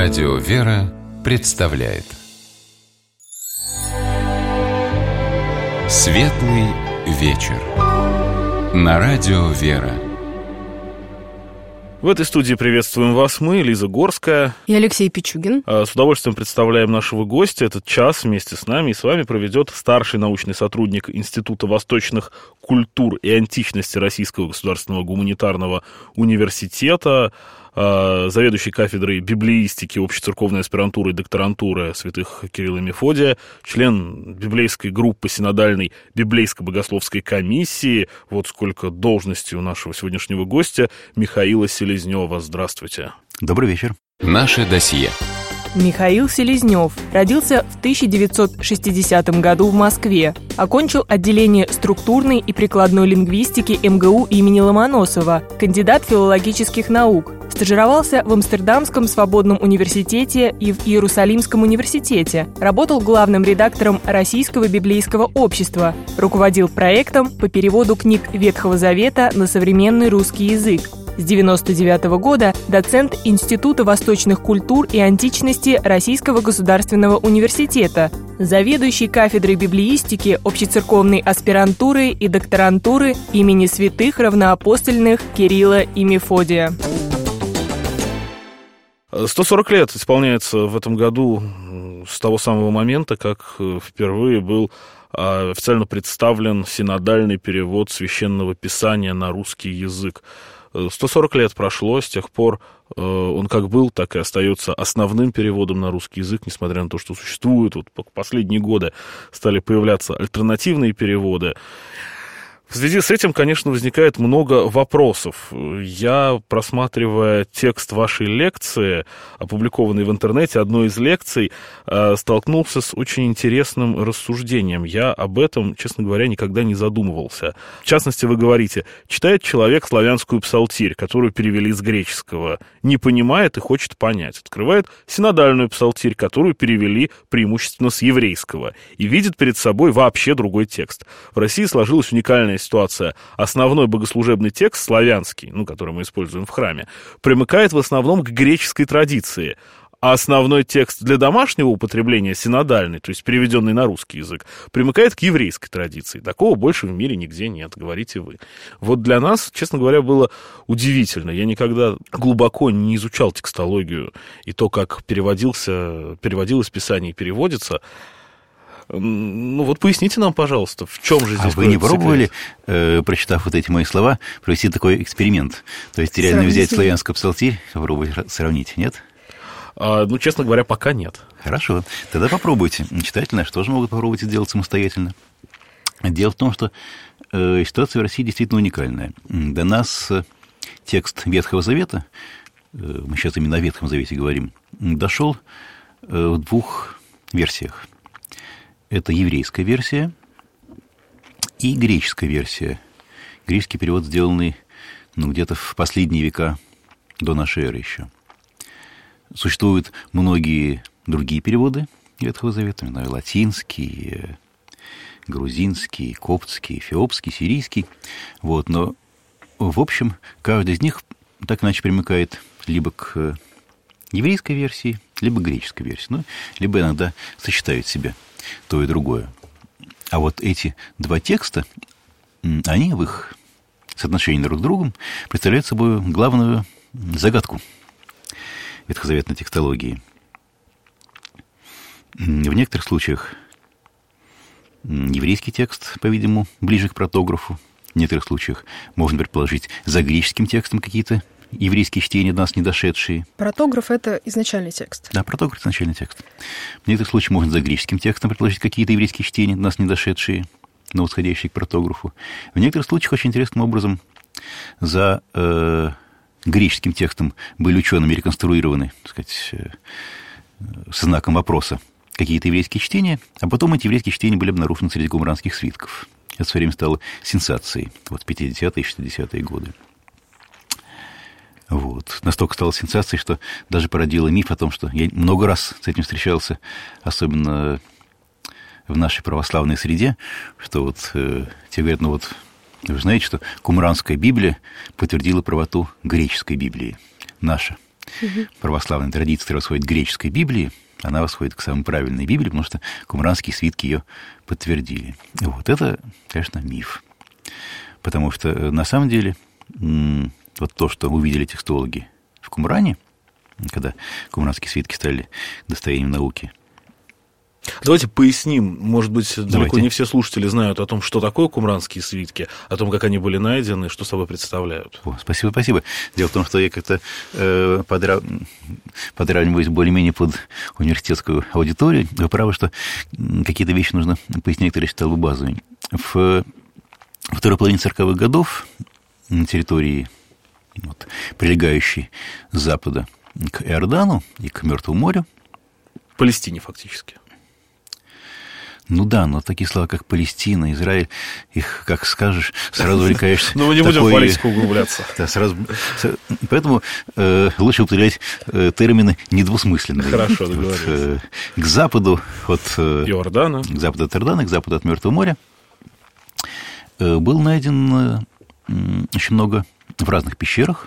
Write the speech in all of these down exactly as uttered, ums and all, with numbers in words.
Радио «Вера» представляет Светлый вечер на Радио «Вера». В этой студии приветствуем вас мы, Лиза Горская и Алексей Пичугин. С удовольствием представляем нашего гостя. Этот час вместе с нами и с вами проведет старший научный сотрудник Института восточных культур и античности Российского государственного гуманитарного университета, заведующий кафедрой библеистики общецерковной аспирантуры и докторантуры святых Кирилла и Мефодия, член библейской группы синодальной библейско-богословской комиссии. Вот сколько должностей у нашего сегодняшнего гостя, Михаила Селезнева. Здравствуйте. Добрый вечер. Наше досье. Михаил Селезнев родился в тысяча девятьсот шестидесятом году в Москве. Окончил отделение структурной и прикладной лингвистики эм гэ у имени Ломоносова, кандидат филологических наук. Стажировался в Амстердамском свободном университете и в Иерусалимском университете. Работал главным редактором Российского библейского общества. Руководил проектом по переводу книг Ветхого Завета на современный русский язык. С девяносто девятого года доцент Института восточных культур и античности Российского государственного университета, заведующий кафедрой библеистики общецерковной аспирантуры и докторантуры имени святых равноапостольных Кирилла и Мефодия. сто сорок лет исполняется в этом году с того самого момента, как впервые был официально представлен синодальный перевод Священного Писания на русский язык. сто сорок лет прошло, с тех пор он как был, так и остается основным переводом на русский язык, несмотря на то, что существуют, вот последние годы стали появляться альтернативные переводы. В связи с этим, конечно, возникает много вопросов. Я, просматривая текст вашей лекции, опубликованной в интернете, одной из лекций, столкнулся с очень интересным рассуждением. Я об этом, честно говоря, никогда не задумывался. В частности, вы говорите, читает человек славянскую псалтирь, которую перевели с греческого, не понимает и хочет понять. Открывает синодальную псалтирь, которую перевели преимущественно с еврейского, и видит перед собой вообще другой текст. В России сложилась уникальная ситуация. Основной богослужебный текст, славянский, ну, который мы используем в храме, примыкает в основном к греческой традиции, а основной текст для домашнего употребления, синодальный, то есть переведенный на русский язык, примыкает к еврейской традиции. Такого больше в мире нигде нет, говорите вы. Вот для нас, честно говоря, было удивительно. Я никогда глубоко не изучал текстологию и то, как переводился, переводилось Писание и переводится. Ну вот поясните нам, пожалуйста, в чем же здесь... А вы не пробовали, э, прочитав вот эти мои слова, провести такой эксперимент? То есть реально Сравните. Взять славянскую псалтирь, попробовать сравнить, нет? А, ну, честно говоря, пока нет. Хорошо, тогда попробуйте. Читатели наши тоже могут попробовать сделать самостоятельно. Дело в том, что э, ситуация в России действительно уникальная. До нас текст Ветхого Завета, э, мы сейчас именно о Ветхом Завете говорим, дошел э, в двух версиях. Это еврейская версия и греческая версия. Греческий перевод, сделанный ну, где-то в последние века до нашей эры еще. Существуют многие другие переводы Ветхого Завета, знаю, латинский, грузинский, коптский, эфиопский, сирийский. Вот, но, в общем, каждый из них так иначе примыкает либо к еврейской версии, либо к греческой версии, ну, либо иногда сочетают в себе то и другое. А вот эти два текста, они в их соотношении друг с другом представляют собой главную загадку ветхозаветной текстологии. В некоторых случаях еврейский текст, по-видимому, ближе к протографу. В некоторых случаях можно предположить за греческим текстом какие-то еврейские чтения до нас не дошедшие. Протограф — это изначальный текст. Да, протограф — это изначальный текст. В некоторых случаях можно за греческим текстом предположить какие-то еврейские чтения до нас не дошедшие, но восходящие к протографу. В некоторых случаях очень интересным образом за э, греческим текстом были учеными реконструированы, так сказать, э, со знаком вопроса какие-то еврейские чтения, а потом эти еврейские чтения были обнаружены среди кумранских свитков. Это в свое время стало сенсацией, вот в пятидесятые и шестидесятые годы. Вот. Настолько стало сенсацией, что даже породило миф о том, что я много раз с этим встречался, особенно в нашей православной среде, что вот э, те говорят, ну вот, вы знаете, что кумранская Библия подтвердила правоту греческой Библии. Наша угу. православная традиция, которая восходит к греческой Библии, она восходит к самой правильной Библии, потому что кумранские свитки ее подтвердили. Вот это, конечно, миф. Потому что, на самом деле, вот то, что увидели текстологи в Кумране, когда кумранские свитки стали достоянием науки. Давайте поясним, может быть, далеко Давайте. не все слушатели знают о том, что такое кумранские свитки, о том, как они были найдены, что собой представляют. О, спасибо, спасибо. Дело в том, что я как-то э, подрав... подравниваюсь более-менее под университетскую аудиторию. Вы правы, что какие-то вещи нужно пояснять, которые я считал базовыми. В второй половине сороковых годов на территории, вот, прилегающей с запада к Иордану и к Мертвому морю, В Палестине, фактически. Ну да, но такие слова, как Палестина, Израиль, их, как скажешь, сразу увлекаешься. Ну, мы не будем в политику углубляться. Да, сразу. Поэтому э, лучше употреблять э, термины недвусмысленные. Хорошо, договорились. Вот, э, к западу от э, Иордана. К западу от Иордана, к западу от Мертвого моря э, был найден э, очень много в разных пещерах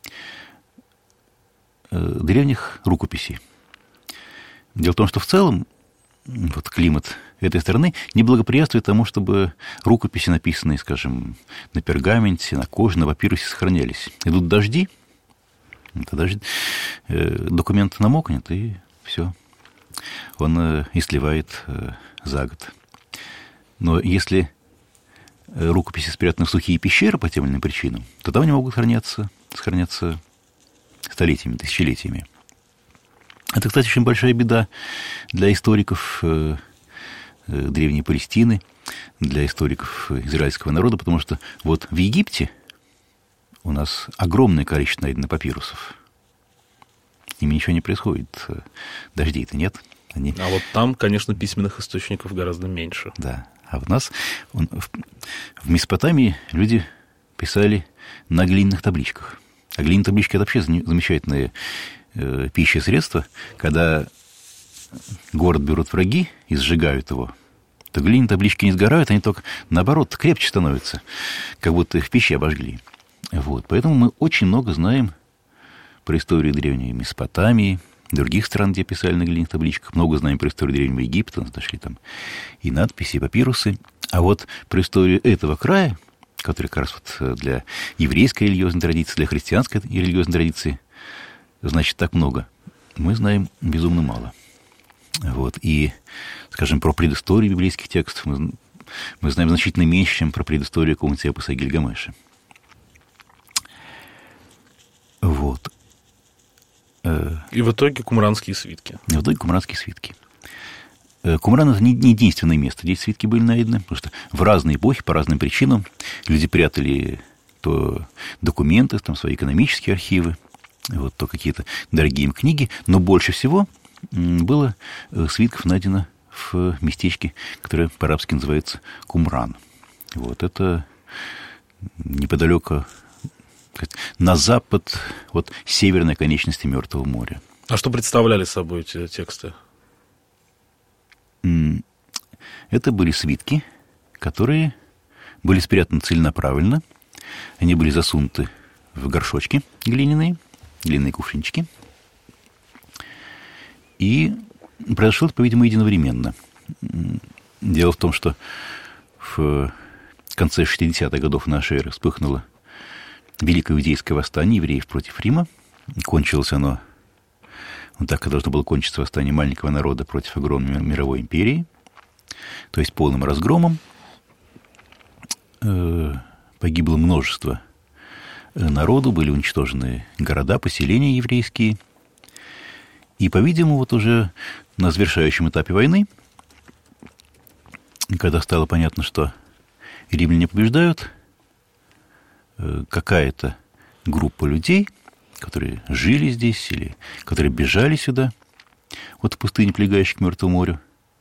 э, древних рукописей. Дело в том, что в целом вот климат этой страны не благоприятствует тому, чтобы рукописи, написанные, скажем, на пергаменте, на коже, на папирусе, сохранялись. Идут дожди, тогда документ намокнет, и все. Он истлевает за год. Но если рукописи спрятаны в сухие пещеры по тем или иным причинам, то там они могут храняться, сохраняться столетиями, тысячелетиями. Это, кстати, очень большая беда для историков э, э, Древней Палестины, для историков израильского народа, потому что вот в Египте у нас огромное количество найдено папирусов. С ними ничего не происходит. Дождей-то нет. Они... А вот там, конечно, письменных источников гораздо меньше. Да. А у нас он, в, в Месопотамии люди писали на глиняных табличках. А глиняные таблички – это вообще замечательные пища средства, когда город берут враги и сжигают его, то глиняные таблички не сгорают, они только, наоборот, крепче становятся, как будто их в печи обожгли. Вот. Поэтому мы очень много знаем про историю древней Месопотамии, других стран, где писали на глиняных табличках. Много знаем про историю древнего Египта, нашли там и надписи, и папирусы. А вот про историю этого края, который как раз вот для еврейской религиозной традиции, для христианской религиозной традиции, значит, так много, мы знаем безумно мало. Вот. И, скажем, про предысторию библейских текстов мы, мы знаем значительно меньше, чем про предысторию какого-нибудь эпоса Гильгамеша. Вот. И в итоге кумранские свитки. И в итоге кумранские свитки. Кумран – это не единственное место, где эти свитки были найдены, потому что в разные эпохи, по разным причинам, люди прятали то документы, там, свои экономические архивы, вот, то какие-то дорогие им книги, но больше всего было свитков найдено в местечке, которое по-арабски называется Кумран. Вот, это неподалеку, на запад от северной конечности Мертвого моря. А что представляли собой эти тексты? Это были свитки, которые были спрятаны целенаправленно, они были засунуты в горшочки глиняные, глиняные кувшинчики. И произошло это, по-видимому, единовременно. Дело в том, что в конце шестидесятых годов нашей эры вспыхнуло Великое иудейское восстание евреев против Рима. Кончилось оно, вот так, как должно было кончиться восстание маленького народа против огромной мировой империи, то есть полным разгромом. Погибло множество народу, были уничтожены города, поселения еврейские. И, по-видимому, вот уже на завершающем этапе войны, когда стало понятно, что римляне побеждают, какая-то группа людей, которые жили здесь или которые бежали сюда, вот в пустыне, прилегающей к Мертвому морю,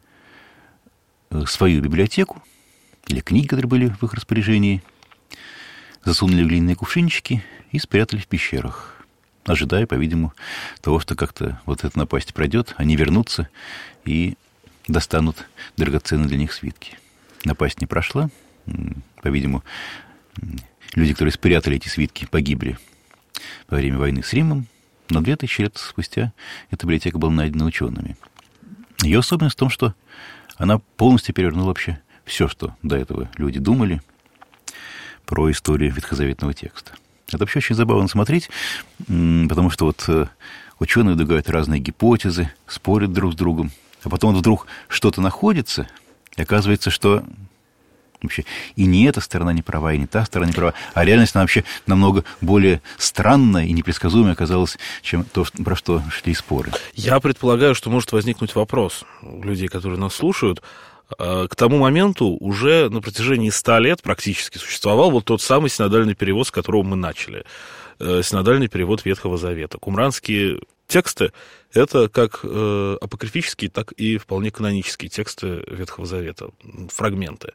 свою библиотеку или книги, которые были в их распоряжении, засунули в глиняные кувшинчики и спрятали в пещерах, ожидая, по-видимому, того, что как-то вот эта напасть пройдет, они вернутся и достанут драгоценные для них свитки. Напасть не прошла. По-видимому, люди, которые спрятали эти свитки, погибли во время войны с Римом. Но две тысячи лет спустя эта библиотека была найдена учеными. Ее особенность в том, что она полностью перевернула вообще все, что до этого люди думали про историю ветхозаветного текста. Это вообще очень забавно смотреть, потому что вот ученые выдвигают разные гипотезы, спорят друг с другом, а потом вот вдруг что-то находится, и оказывается, что вообще и не эта сторона не права, и не та сторона не права, а реальность она вообще намного более странная и непредсказуемая оказалась, чем то, про что шли споры. Я предполагаю, что может возникнуть вопрос у людей, которые нас слушают. К тому моменту уже на протяжении ста лет практически существовал вот тот самый синодальный перевод, с которого мы начали. Синодальный перевод Ветхого Завета. Кумранские тексты — это как апокрифические, так и вполне канонические тексты Ветхого Завета, фрагменты.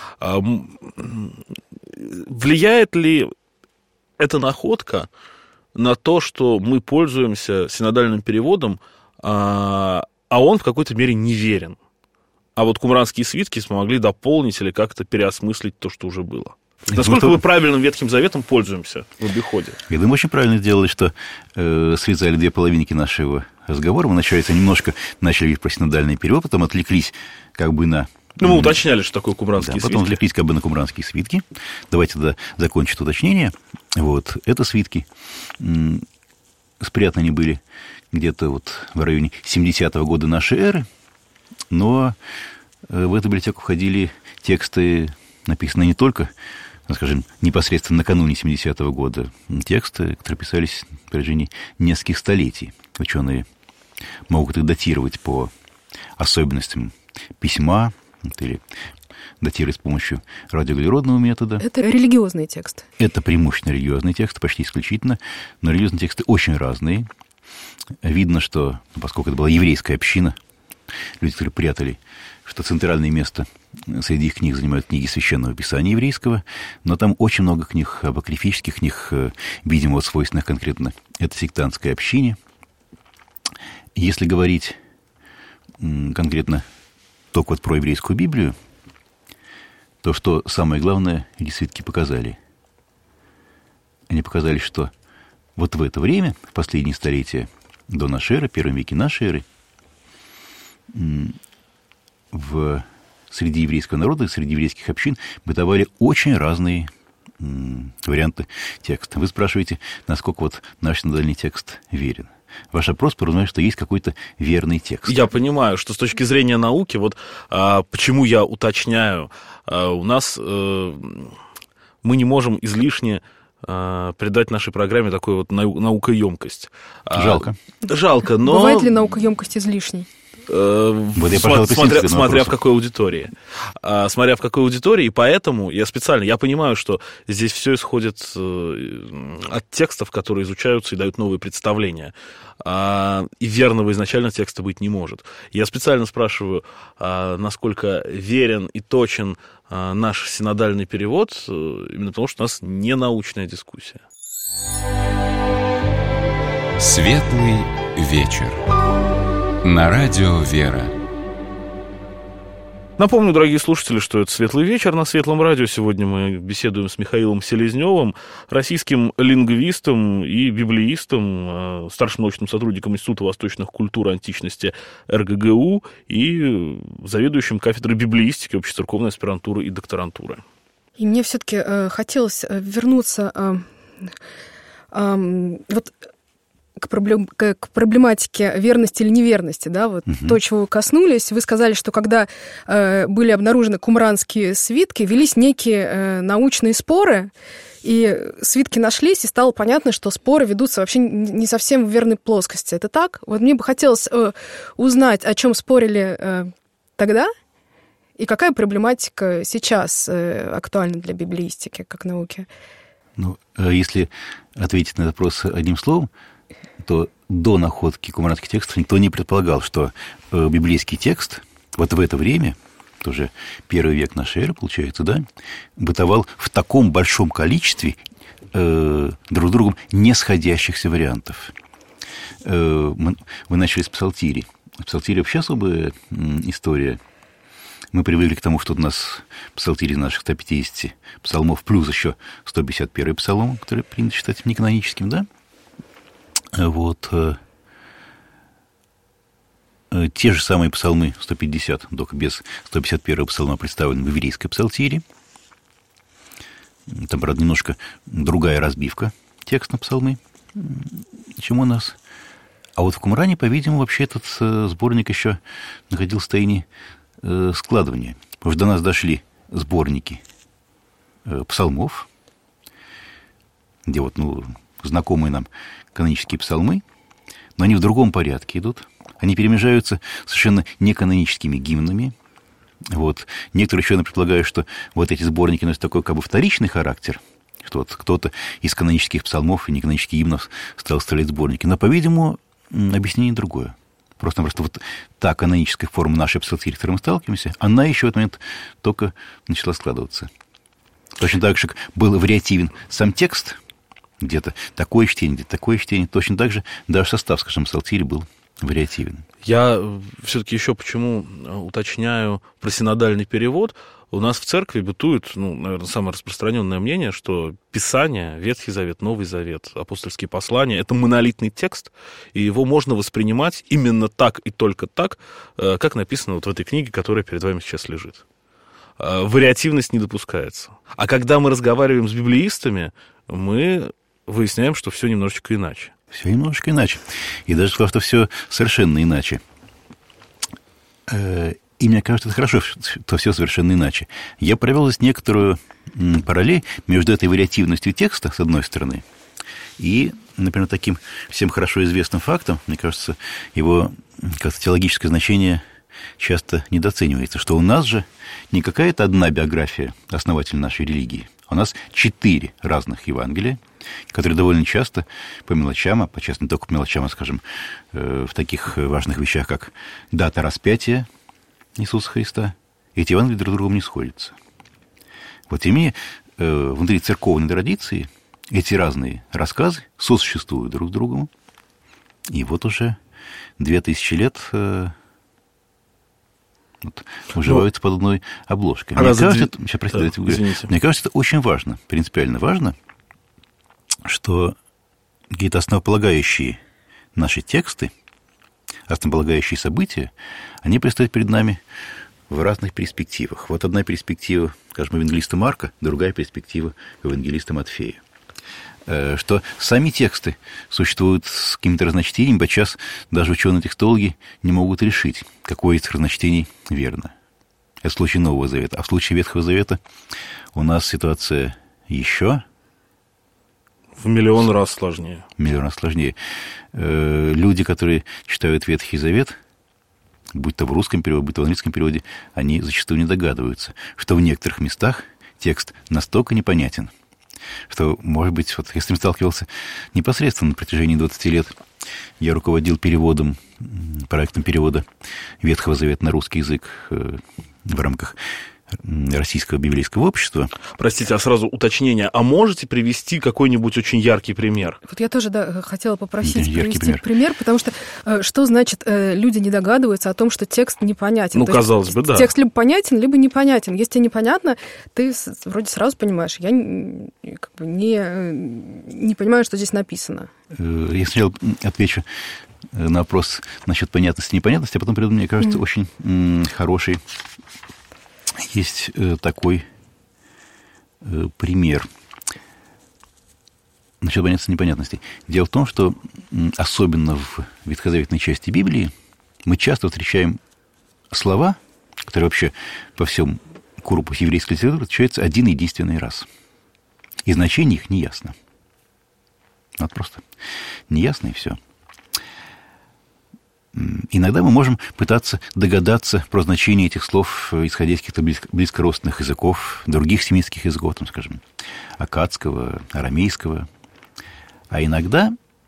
Влияет ли эта находка на то, что мы пользуемся синодальным переводом, а он в какой-то мере неверен? А вот кумранские свитки смогли дополнить или как-то переосмыслить то, что уже было. Насколько мы правильным Ветхим Заветом пользуемся в обиходе? Я думаю, очень правильно сделали, что э, связали две половинки нашего разговора. Мы вначале немножко начали говорить про синодальный перевод, потом отвлеклись как бы на... Ну, мы уточняли, что такое кумранские да, свитки. Потом отвлеклись как бы на кумранские свитки. Давайте тогда закончим уточнение. Вот, это свитки. Спрятаны они были где-то вот в районе семидесятого года нашей эры. Но в эту библиотеку входили тексты, написанные не только, скажем, непосредственно накануне семидесятого года, тексты, которые писались на протяжении нескольких столетий. Ученые могут их датировать по особенностям письма или датировать с помощью радиоуглеродного метода. Это религиозный текст. Это преимущественно религиозные тексты, почти исключительно, но религиозные тексты очень разные. Видно, что, поскольку это была еврейская община, люди, которые прятали, что центральное место среди их книг занимают книги Священного Писания еврейского, но там очень много книг апокрифических, книг, видимо, вот свойственных конкретно этой сектантской общине. Если говорить конкретно только вот про еврейскую Библию, то что самое главное, эти свитки показали? Они показали, что вот в это время, в последние столетия до нашей эры, в первом веке нашей эры, в среди еврейского народа, среди еврейских общин бытовали очень разные варианты текста. Вы спрашиваете, насколько вот наш синодальный текст верен. Ваш вопрос подразумевает, что есть какой-то верный текст. Я понимаю, что с точки зрения науки, вот а, почему я уточняю, а, у нас а, мы не можем излишне а, придать нашей программе такую вот нау- наукоемкость. Жалко. А, жалко, но... Бывает ли наукоемкость излишней? Вот я, пожалуй, смотря, смотря в какой аудитории. А, смотря в какой аудитории, и поэтому я специально, я понимаю, что здесь все исходит от текстов, которые изучаются и дают новые представления. А, и верного изначально текста быть не может. Я специально спрашиваю, а, насколько верен и точен а, наш синодальный перевод, именно потому что у нас не научная дискуссия. Светлый вечер. На радио «Вера». Напомню, дорогие слушатели, что это «Светлый вечер» на Светлом радио. Сегодня мы беседуем с Михаилом Селезневым, российским лингвистом и библеистом, старшим научным сотрудником Института восточных культур и античности эр гэ гэ у и заведующим кафедрой библеистики общецерковной аспирантуры и докторантуры. И мне все-таки э, хотелось вернуться э, э, вот к, проблем, к проблематике верности или неверности, да, вот угу. то, чего вы коснулись. Вы сказали, что когда э, были обнаружены кумранские свитки, велись некие э, научные споры, и свитки нашлись, и стало понятно, что споры ведутся вообще не совсем в верной плоскости. Это так? Вот мне бы хотелось э, узнать, о чем спорили э, тогда, и какая проблематика сейчас э, актуальна для библеистики как науки. Ну, если ответить на этот вопрос одним словом, то до находки кумранских текстов никто не предполагал, что э, библейский текст вот в это время, тоже первый век нашей эры, получается, да, бытовал в таком большом количестве э, друг с другом не сходящихся вариантов. Э, мы, вы начали с псалтири. Псалтири вообще особая э, история. Мы привыкли к тому, что у нас псалтирь из наших ста пятидесяти псалмов, плюс еще сто пятьдесят первый псалом, который принято считать неканоническим, да? Вот. Те же самые псалмы сто пятьдесят, только без сто пятьдесят первого псалма представлены в еврейской псалтире. Там, правда, немножко другая разбивка текста псалмы, чем у нас. А вот в Кумране, по-видимому, вообще этот сборник еще находился в состоянии складывания. Потому что до нас дошли сборники псалмов, где вот, ну, знакомые нам канонические псалмы, но они в другом порядке идут. Они перемежаются совершенно неканоническими гимнами. Вот. Некоторые еще предполагают, что вот эти сборники носят такой как бы вторичный характер, что вот кто-то из канонических псалмов и неканонических гимнов стал составлять сборники. Но, по-видимому, объяснение другое. Просто-напросто вот та каноническая форма нашей псалтири, с которой мы сталкиваемся, она еще в этот момент только начала складываться. Точно так же, как был вариативен сам текст, где-то такое чтение, где-то такое чтение, точно так же даже состав, скажем, псалтири был вариативен. Я все-таки еще почему уточняю про синодальный перевод. У нас в церкви бытует, ну, наверное, самое распространенное мнение, что Писание, Ветхий Завет, Новый Завет, апостольские послания — это монолитный текст, и его можно воспринимать именно так и только так, как написано вот в этой книге, которая перед вами сейчас лежит. Вариативность не допускается. А когда мы разговариваем с библеистами, мы выясняем, что все немножечко иначе. Все немножечко иначе. И даже сказал, что все совершенно иначе. И мне кажется, это хорошо, что все совершенно иначе. Я провел здесь некоторую параллель между этой вариативностью текста, с одной стороны, и, например, таким всем хорошо известным фактом, мне кажется, его как-то теологическое значение часто недооценивается, что у нас же не какая-то одна биография основателя нашей религии, а у нас четыре разных Евангелия, которые довольно часто по мелочам, а почаще не только по мелочам, а, скажем, в таких важных вещах, как дата распятия Иисуса Христа, эти Евангелия друг с другом не сходятся. Вот тем не менее, внутри церковной традиции эти разные рассказы сосуществуют друг с другом, и вот уже две тысячи лет вот, уживаются под одной обложкой. Мне кажется, это, сейчас, простите, да, мне кажется, это очень важно, принципиально важно, что какие-то основополагающие наши тексты, основополагающие события, они предстают перед нами в разных перспективах. Вот одна перспектива, скажем, евангелиста Марка, другая перспектива евангелиста Матфея. Что сами тексты существуют с какими-то разночтениями, подчас даже ученые-текстологи не могут решить, какое из разночтений верно. Это в случае Нового Завета. А в случае Ветхого Завета у нас ситуация еще в миллион раз сложнее. Миллион раз сложнее. Люди, которые читают Ветхий Завет, будь то в русском переводе, будь то в английском переводе, они зачастую не догадываются, что в некоторых местах текст настолько непонятен, что, может быть, вот я с ним сталкивался непосредственно на протяжении двадцати лет. Я руководил переводом, проектом перевода Ветхого Завета на русский язык в рамках Российского библейского общества. Простите, а сразу уточнение. А можете привести какой-нибудь очень яркий пример? Вот я тоже, да, хотела попросить да, привести пример. пример, потому что что значит люди не догадываются о том, что текст непонятен? Ну, То казалось есть, бы, да. Текст либо понятен, либо непонятен. Если тебе непонятно, ты вроде сразу понимаешь. Я как бы не, не понимаю, что здесь написано. Я сначала отвечу на вопрос насчет понятности и непонятности, а потом приду, мне кажется, mm. очень м, хороший. Есть э, такой э, пример насчет понятности и непонятностей. Дело в том, что м, особенно в ветхозаветной части Библии мы часто встречаем слова, которые вообще по всем корпусу еврейской литературы встречаются один единственный раз. И значение их не ясно. Вот просто не ясно, и все. Иногда мы можем пытаться догадаться про значение этих слов, исходя из каких-то близко, близкородственных языков, других семитских языков, там, скажем, аккадского, арамейского. А иногда,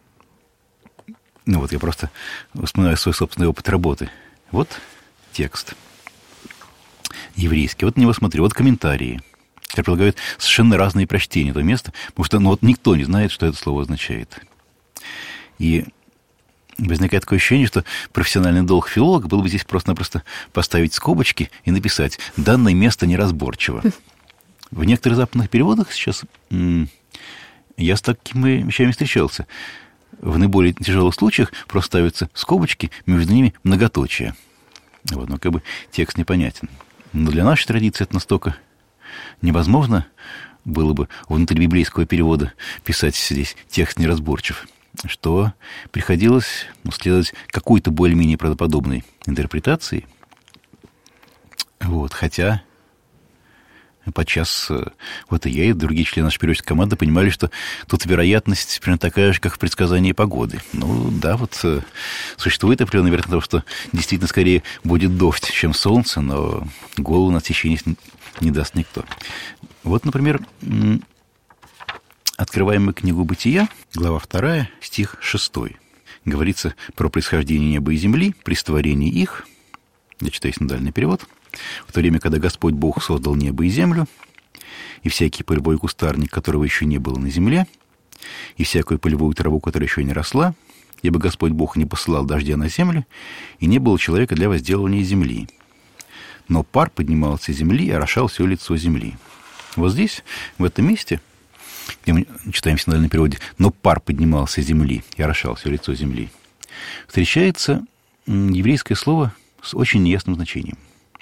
ну вот я просто вспоминаю свой собственный опыт работы. Вот текст еврейский, вот на него смотрю, вот комментарии, которые предлагают совершенно разные прочтения этого места, потому что ну, вот никто не знает, что это слово означает. И возникает такое ощущение, что профессиональный долг филолога был бы здесь просто-напросто поставить скобочки и написать «данное место неразборчиво». В некоторых западных переводах сейчас я с такими вещами встречался. в наиболее тяжелых случаях просто ставятся скобочки, между ними многоточие. Вот, ну, как бы текст непонятен. Но для нашей традиции это настолько невозможно было бы внутри библейского перевода писать здесь текст неразборчив, что приходилось ну, следовать какой-то более-менее правдоподобной интерпретации. Вот, хотя подчас вот и я, и другие члены нашей переводческой команды понимали, что тут вероятность примерно такая же, как в предсказании погоды. Ну, да, вот существует определенная вероятность того, что действительно скорее будет дождь, чем солнце, но голову на течение не даст никто. Вот, например, открываем мы книгу «Бытия», глава вторая, стих шестой. Говорится про происхождение неба и земли, при створении их. Я читаю синодальный перевод. В то время, когда Господь Бог создал небо и землю, и всякий полевой кустарник, которого еще не было на земле, и всякую полевую траву, которая еще не росла, ибо Господь Бог не посылал дождя на землю, и не было человека для возделывания земли. Но пар поднимался с земли и орошал все лицо земли. Вот здесь, в этом месте, где мы читаем в синодальном переводе, «но пар поднимался с земли и орошал все лицо земли», встречается еврейское слово с очень неясным значением.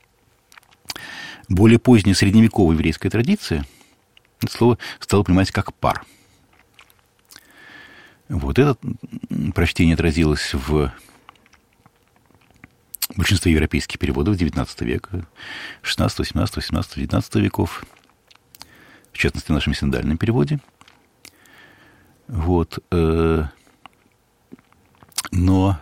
Более поздняя средневековая еврейская традиция это слово стало понимать как «пар». Вот это прочтение отразилось в большинстве европейских переводов девятнадцатого века, шестнадцатого, семнадцатого, восемнадцатого, девятнадцатого веков, в частности, в нашем синодальном переводе. Вот. Но,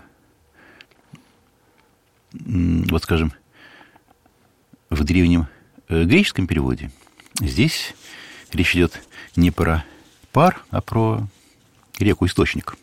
вот скажем, в древнем греческом переводе здесь речь идет не про пар, а про реку-источник.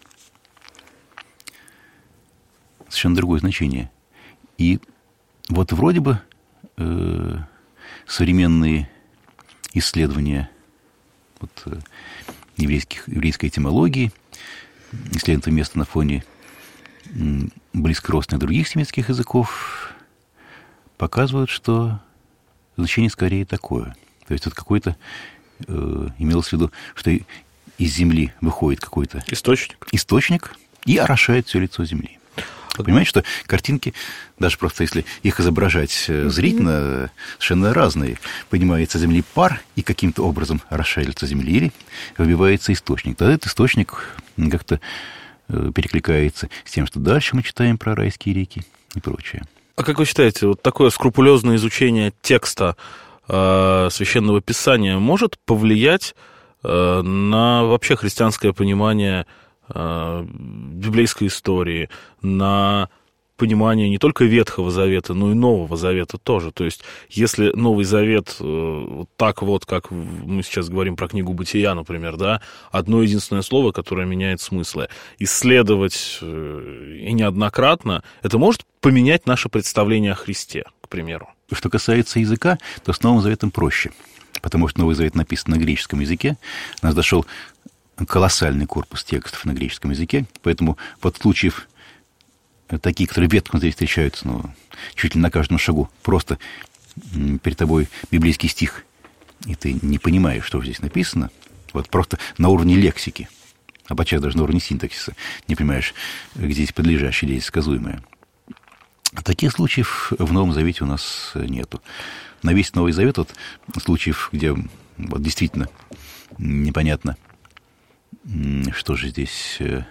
Совершенно другое значение. И вот вроде бы э, современные исследования вот, э, еврейских, еврейской этимологии, исследования места на фоне э, близкородственных других семитских языков показывают, что значение скорее такое. То есть, вот какой-то э, имелось в виду, что из земли выходит какой-то источник, источник и орошает все лицо земли. Вы понимаете, что картинки, даже просто если их изображать зрительно, совершенно разные. Поднимается с земли пар и каким-то образом орошает лицо земли, или выбивается источник. Тогда этот источник как-то перекликается с тем, что дальше мы читаем про райские реки и прочее. А как вы считаете, вот такое скрупулезное изучение текста э, Священного Писания может повлиять э, на вообще христианское понимание э, библейской истории, на понимание не только Ветхого Завета, но и Нового Завета тоже? То есть, если Новый Завет э, вот так вот, как мы сейчас говорим про книгу «Бытия», например, да, одно единственное слово, которое меняет смыслы, исследовать э, и неоднократно, это может поменять наше представление о Христе, к примеру? Что касается языка, то с Новым Заветом проще, потому что Новый Завет написан на греческом языке, у нас дошел колоссальный корпус текстов на греческом языке, поэтому под случаев такие, которые в Ветхом Завете встречаются, ну, чуть ли на каждом шагу, просто перед тобой библейский стих, и ты не понимаешь, что здесь написано, вот просто на уровне лексики, а подчас даже на уровне синтаксиса, не понимаешь, где здесь подлежащее, где здесь сказуемое. Таких случаев в Новом Завете у нас нету. На весь Новый Завет вот, случаев, где вот, действительно непонятно, что же здесь э,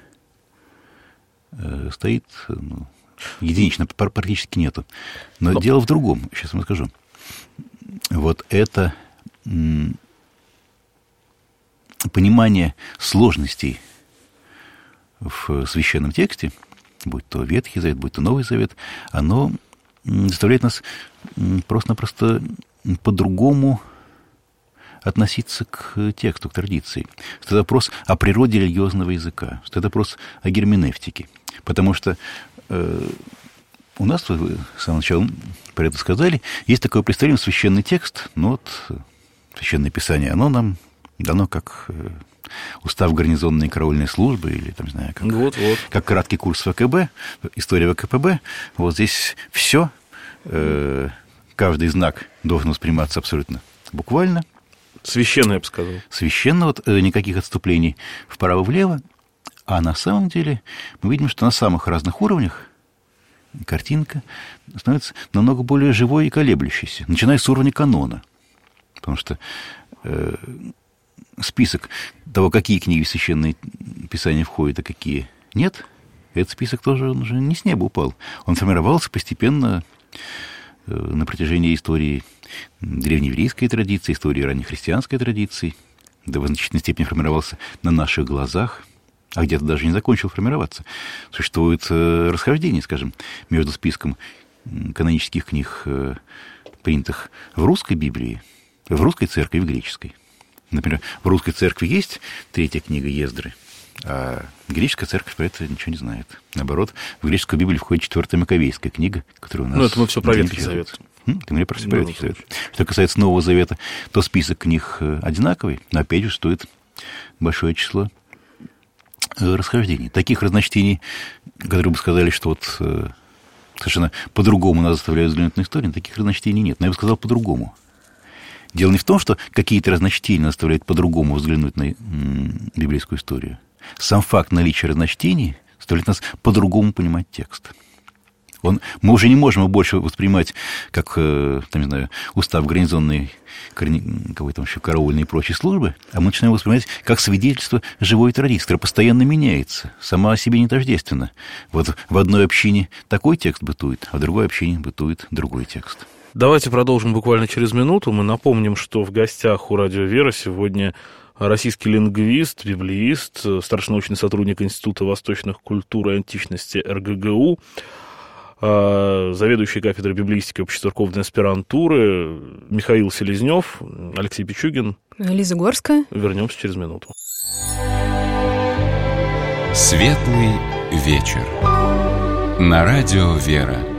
э, стоит, ну, единично практически нету. Но, Но дело в другом, сейчас вам скажу. Вот это м, понимание сложностей в священном тексте, будь то Ветхий Завет, будь то Новый Завет, оно заставляет нас просто-напросто по-другому относиться к тексту, к традиции. Это вопрос о природе религиозного языка, это вопрос о герменевтике. Потому что э, у нас, вы с самого начала про это сказали, есть такое представление, священный текст, но вот священное писание, оно нам дано как э, устав гарнизонной караульной службы или, там, не знаю, как, вот, вот. как краткий курс ВКБ, история ВКПБ. Вот здесь все, э, каждый знак должен восприниматься абсолютно буквально. Священно, я бы сказал. Священно, вот, никаких отступлений вправо-влево, А на самом деле мы видим, что на самых разных уровнях картинка становится намного более живой и колеблющейся, начиная с уровня канона. Потому что э, список того, какие книги в Священное Писание входят, а какие нет, этот список тоже он уже не с неба упал. Он формировался постепенно э, на протяжении истории древнееврейской традиции, истории раннехристианской традиции, да в значительной степени формировался на наших глазах, а где-то даже не закончил формироваться. Существует э, расхождение, скажем, между списком канонических книг, э, принятых в русской Библии, в русской церкви и в греческой. Например, в русской церкви есть третья книга Ездры, а греческая церковь про это ничего не знает. Наоборот, в греческую Библию входит четвертая Маковейская книга, которая у нас... Ну, это мы все про Ветхий Завет. М? Ты мне про все про Ветхий Завет. Что касается Нового Завета, то список книг одинаковый, но, опять же, стоит большое число расхождений. Таких разночтений, которые бы сказали, что вот совершенно по-другому нас заставляют взглянуть на историю, таких разночтений нет. Но я бы сказал по-другому. Дело не в том, что какие-то разночтения заставляют по-другому взглянуть на м, библейскую историю. Сам факт наличия разночтений заставляет нас по-другому понимать текст. Он, мы уже не можем его больше воспринимать как, э, там, не знаю, устав гарнизонной, какой там еще караульной и прочей службы, а мы начинаем воспринимать как свидетельство живой традиции, которая постоянно меняется, сама о себе не тождественна. Вот в одной общине такой текст бытует, а в другой общине бытует другой текст. Давайте продолжим буквально через минуту. Мы напомним, что в гостях у «Радио Вера» сегодня российский лингвист, библеист, старший научный сотрудник Института восточных культур и античности эр гэ гэ у, заведующий кафедрой библеистики общецерковной аспирантуры Михаил Селезнев, Алексей Пичугин. Лиза Горская. Вернемся через минуту. Светлый вечер. На радио «Вера».